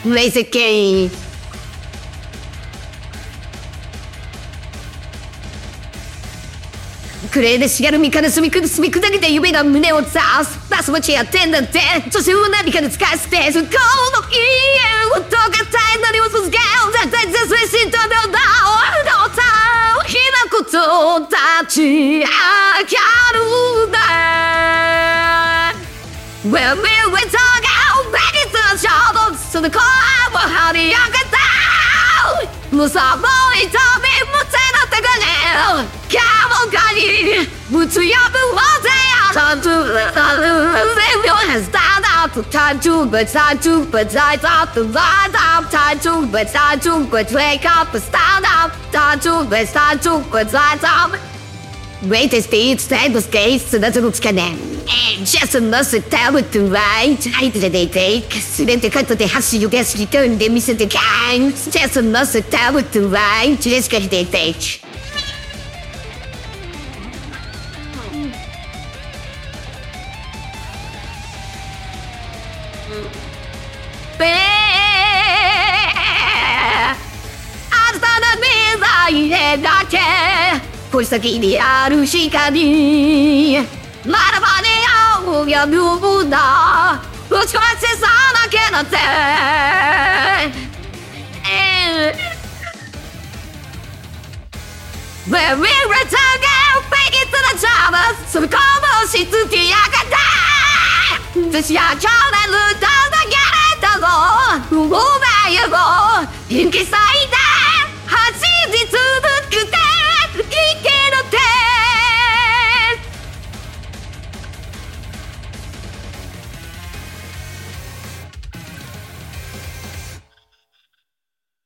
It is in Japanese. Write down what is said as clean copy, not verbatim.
冷石系クレーでしがる身から隅くだけて指が胸を刺すバス持ちやってんだって女性を何かで使い捨てそこの家をとかたいのにも続け絶対絶世浸透でおだおだおひなことたちあきゃるだ When we were talking back into the shadows その声を張り上げた無さも痛みもつなったかねキャモカにぶつやぶわぜや Time to live your hands down up Time to but time to but I thought to light up Time to but time to but wake up and stand up Time to but time to but light up Greatest speed stand the skates 夏のつかねJust must tell it to right 相手でてすべてカットで箸をゲスリターンで見せてかん Just must tell it to right ジェスカリでてあただ未来でだけこし先にある光まだまで青やぶんだ打ち込ませさなきゃなんてWhen we were talking back into the shadows そのこぼしつきやがった私は去年歌だけれたぞ不合名よ引き裂いた